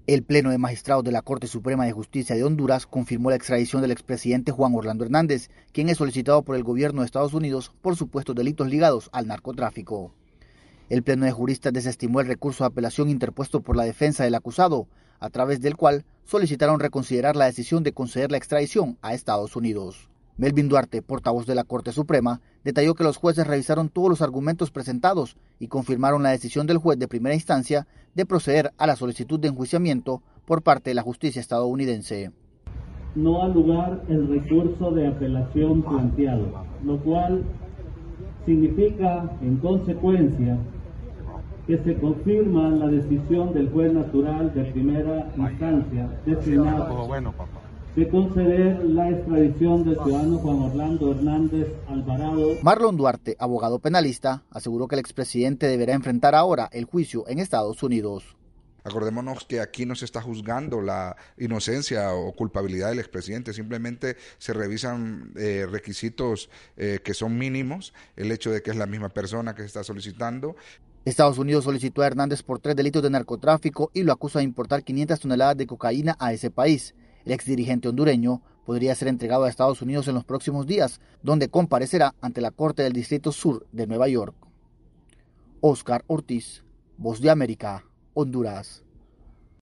El Pleno de Magistrados de la Corte Suprema de Justicia de Honduras confirmó la extradición del expresidente Juan Orlando Hernández, quien es solicitado por el gobierno de Estados Unidos por supuestos delitos ligados al narcotráfico. El Pleno de Juristas desestimó el recurso de apelación interpuesto por la defensa del acusado, a través del cual solicitaron reconsiderar la decisión de conceder la extradición a Estados Unidos. Melvin Duarte, portavoz de la Corte Suprema, detalló que los jueces revisaron todos los argumentos presentados y confirmaron la decisión del juez de primera instancia de proceder a la solicitud de enjuiciamiento por parte de la justicia estadounidense. No ha lugar el recurso de apelación planteado, lo cual significa, en consecuencia, que se confirma la decisión del juez natural de primera instancia designado de conceder la extradición del ciudadano Juan Orlando Hernández Alvarado. Marlon Duarte, abogado penalista, aseguró que el expresidente deberá enfrentar ahora el juicio en Estados Unidos. Acordémonos que aquí no se está juzgando la inocencia o culpabilidad del expresidente, simplemente se revisan requisitos que son mínimos, el hecho de que es la misma persona que se está solicitando. Estados Unidos solicitó a Hernández por 3 delitos de narcotráfico y lo acusa de importar 500 toneladas de cocaína a ese país. El exdirigente hondureño podría ser entregado a Estados Unidos en los próximos días, donde comparecerá ante la Corte del Distrito Sur de Nueva York. Oscar Ortiz, Voz de América, Honduras.